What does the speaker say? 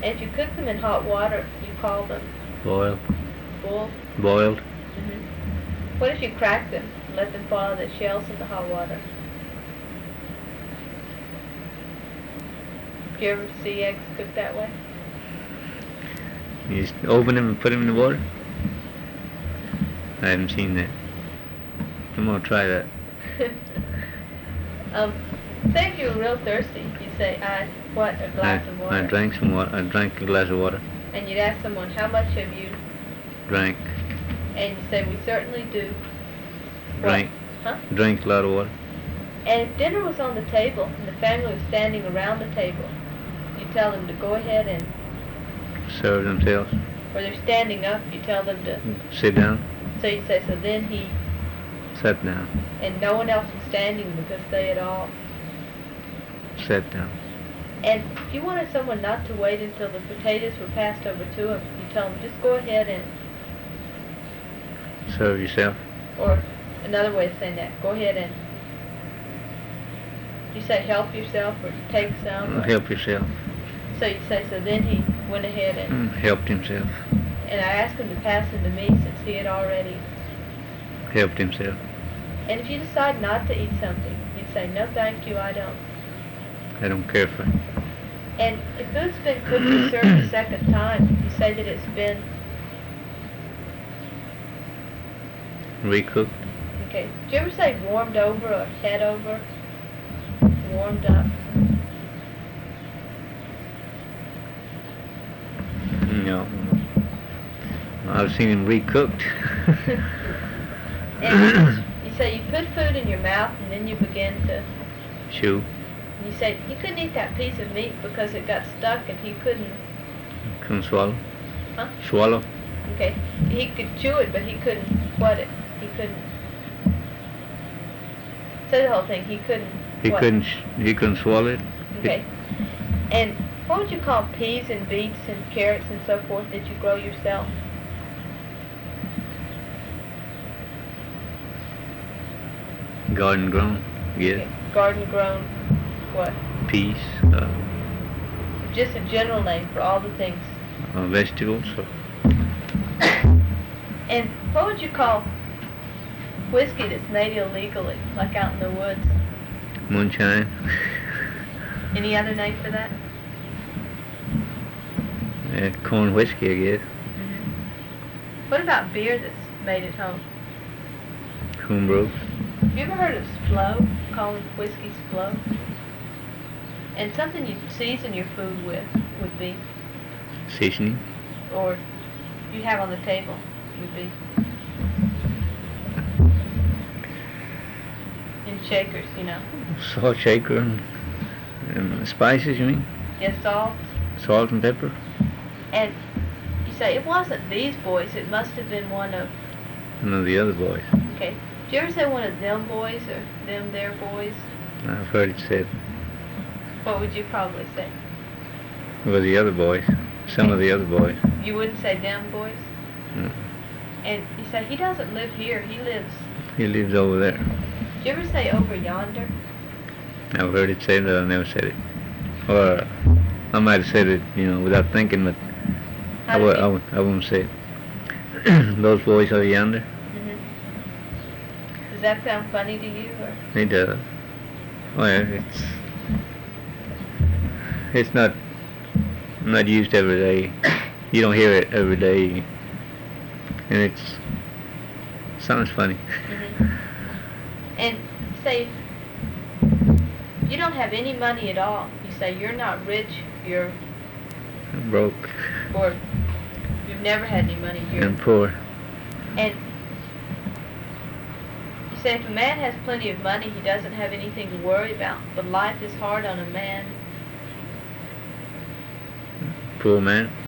if you cook them in hot water, you call them Boiled. boiled. Boiled. What if you crack them and let them fall out of the shells in the hot water? Do you ever see eggs cooked that way? You just open them and put them in the water? I haven't seen that. I'm gonna try that. Say if you were real thirsty, you'd say, I want a glass of water. I drank some water. I drank a glass of water. And you'd ask someone, how much have you Drank. And you say, we certainly do. Drank. Huh? Drank a lot of water. And if dinner was on the table and the family was standing around the table, you tell them to go ahead and... Serve themselves. Or they're standing up, you tell them to... Sit down. So you say, so then he... Sat down. And no one else was standing because they had all... Sat down. And if you wanted someone not to wait until the potatoes were passed over to him, you tell them, just go ahead and... Serve yourself. Or another way of saying that, go ahead and... You say help yourself or take some? Help yourself. So you say, so then he went ahead and... Helped himself. And I asked him to pass them to me since he had already... Helped himself. And if you decide not to eat something, you'd say, no thank you, I don't. I don't care for it. And if food's been cooked and served a second time, you say that it's been... Recooked. Okay. Do you ever say warmed over or head over? Warmed up? No. I've seen him recooked. And you say you put food in your mouth and then you begin to... Chew. You say he couldn't eat that piece of meat because it got stuck and he couldn't... Couldn't swallow. Huh? Swallow. Okay. He could chew it, but he couldn't what it. He couldn't... Say the whole thing. He couldn't... He what? couldn't swallow it. Okay. And what would you call peas and beets and carrots and so forth that you grow yourself? Garden grown. Yeah. Okay. Garden grown what? Peas. Just a general name for all the things. Vegetables. And what would you call whiskey that's made illegally, like out in the woods? Moonshine. Any other name for that? Corn whiskey, I guess. What about beer that's made at home? Homebrew. Have you ever heard of Splo? Calling whiskey Splo? And something you'd season your food with would be, Seasoning. or you have on the table would be, in shakers, you know. Salt shaker and spices, you mean? Yes, salt. Salt and pepper. And you say, it wasn't these boys, it must have been one of... None of the other boys. Okay. Did you ever say one of them boys or them their boys? I've heard it said. What would you probably say? Well, the other boys. Some of the other boys. You wouldn't say them boys? Mm. And you say, he doesn't live here, he lives... He lives over there. Did you ever say over yonder? I've heard it said, but I never said it. Or I might have said it, without thinking, but I wouldn't say it. Those boys over yonder. Does that sound funny to you? Or? It does. Well, it's not used every day. You don't hear it every day, and it sounds funny. And say you don't have any money at all. You say you're not rich. You're broke. Or you've never had any money. You're poor. And you say if a man has plenty of money, he doesn't have anything to worry about. But life is hard on a man. Poor man.